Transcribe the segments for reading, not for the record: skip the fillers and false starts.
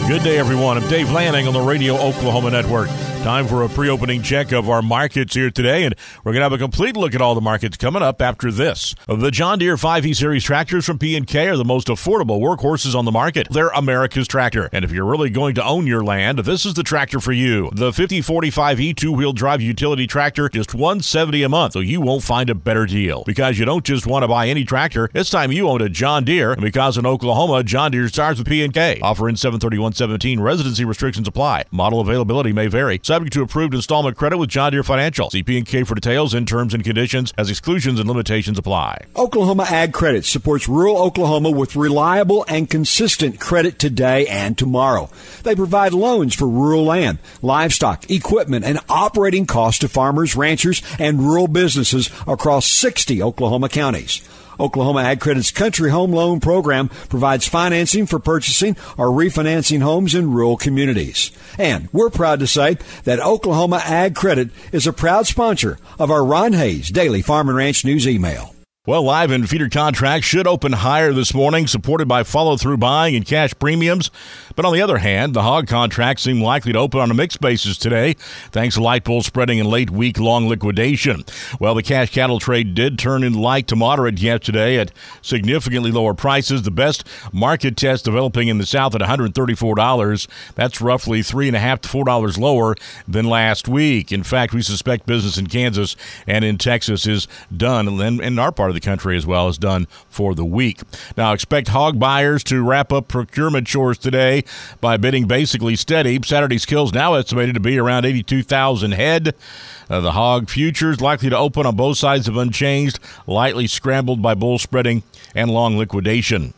Good day, everyone. I'm Dave Lanning on the Radio Oklahoma Network. Time for a pre-opening check of our markets here today, and we're going to have a complete look at all the markets coming up after this. The John Deere 5E Series tractors from P&K are the most affordable workhorses on the market. They're America's tractor, and if you're really going to own your land, this is the tractor for you. The 5045E two-wheel drive utility tractor, just $170 a month, so you won't find a better deal. Because you don't just want to buy any tractor, it's time you own a John Deere, and because in Oklahoma, John Deere starts with P&K. Offer in 73117, residency restrictions apply. Model availability may vary. Subject to approved installment credit with John Deere Financial. See P&K for details and terms and conditions as exclusions and limitations apply. Oklahoma Ag Credit supports rural Oklahoma with reliable and consistent credit today and tomorrow. They provide loans for rural land, livestock, equipment, and operating costs to farmers, ranchers, and rural businesses across 60 Oklahoma counties. Oklahoma Ag Credit's Country Home Loan Program provides financing for purchasing or refinancing homes in rural communities. And we're proud to say that Oklahoma Ag Credit is a proud sponsor of our Ron Hayes Daily Farm and Ranch News email. Well, live and feeder contracts should open higher this morning, supported by follow-through buying and cash premiums. But on the other hand, the hog contracts seem likely to open on a mixed basis today, thanks to light bull spreading and late week-long liquidation. Well, the cash cattle trade did turn in light to moderate yesterday at significantly lower prices. The best market test developing in the south at $134. That's roughly $3.50 to $4 lower than last week. In fact, we suspect business in Kansas and in Texas is done, and in our part of the country as well is done for the week. Now, expect hog buyers to wrap up procurement chores today by bidding basically steady. Saturday's kills now estimated to be around 82,000 head. The hog futures likely to open on both sides of unchanged, lightly scrambled by bull spreading and long liquidation.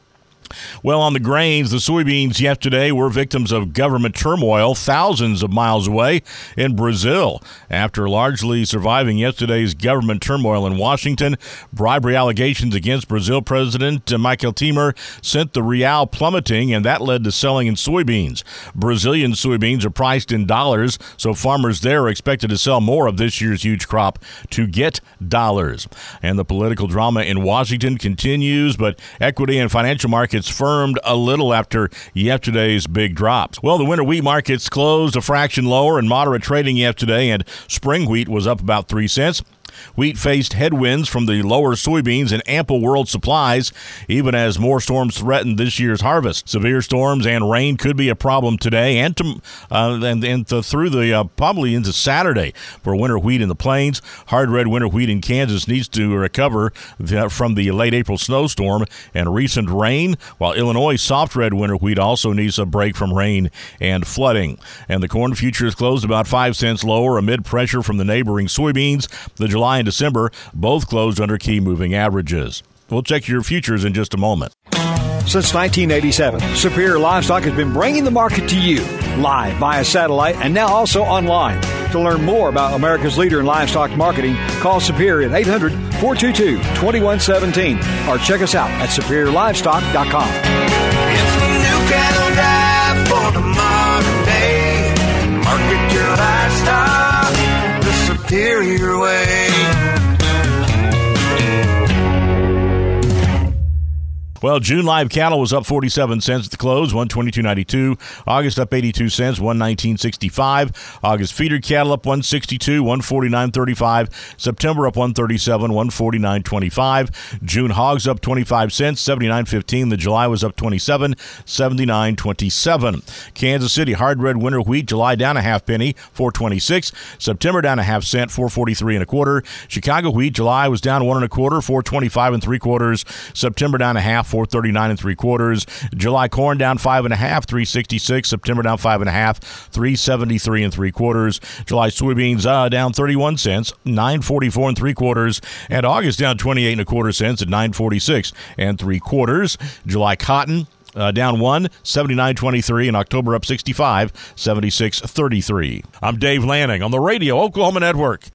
Well, on the grains, the soybeans yesterday were victims of government turmoil thousands of miles away in Brazil. After largely surviving yesterday's government turmoil in Washington, bribery allegations against Brazil President Michel Temer sent the real plummeting, and that led to selling in soybeans. Brazilian soybeans are priced in dollars, so farmers there are expected to sell more of this year's huge crop to get dollars. And the political drama in Washington continues, but equity and financial markets firmed a little after yesterday's big drops. Well, the winter wheat markets closed a fraction lower and moderate trading yesterday, and spring wheat was up about 3 cents. Wheat faced headwinds from the lower soybeans and ample world supplies, even as more storms threatened this year's harvest. Severe storms and rain could be a problem today and through the probably into Saturday for winter wheat in the plains. Hard red winter wheat in Kansas needs to recover from the late April snowstorm and recent rain, while Illinois soft red winter wheat also needs a break from rain and flooding. And the corn futures closed about 5 cents lower amid pressure from the neighboring soybeans. The July and December both closed under key moving averages. We'll check your futures in just a moment. Since 1987, Superior Livestock has been bringing the market to you live via satellite and now also online. To learn more about America's leader in livestock marketing, call Superior at 800-422-2117 or check us out at superiorlivestock.com. It's the new cattle dive for the modern day. Market your livestock the Superior way. Well, June live cattle was up 47 cents at the close, $122.92. August up 82 cents, $119.65. August feeder cattle up 162, $149.35. September up 137, $149.25. June hogs up 25 cents, $79.15. The July was up 27, $79.27. Kansas City hard red winter wheat, July down a half penny, $4.26. September down a half cent, $4.43 1/4. Chicago wheat, July was down 1 1/4, $4.25 3/4. September down a half, $4.39 3/4. July corn down 5 1/2, $3.66. September down 5 1/2, $3.73 3/4. July soybeans down 31 cents, $9.44 3/4. And August down 28 1/4 cents at $9.46 3/4. July cotton down 1, $79.23, and October up 65, $76.33. I'm Dave Lanning on the Radio Oklahoma Network.